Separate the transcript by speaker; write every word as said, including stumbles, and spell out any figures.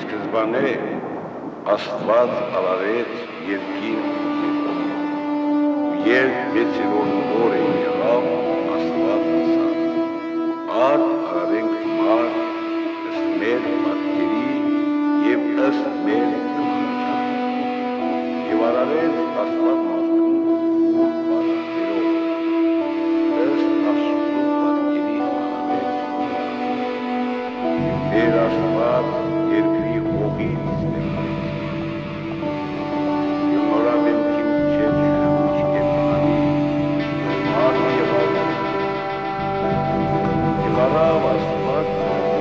Speaker 1: սկզբանե Աստված արարեց երկին ու երկրի։ Ու երբ վեցերորդ օրը եղավ, Աստված ասաց. «Արդ արարենք մարդ ըստ մեր պատկերի և ըստ մեր գլխաչափի։ Եվ արարեց Աստված մարդուն ուր պատկերով, ըստ Աստծու պատկերի արարեց նրան։ Եվ Տեր Աստված երկրի հողից ստեղծեց և նորաբեմքի միջև շրմուչ կենդանի, մարդ եղավ, և առավ Աստված նրան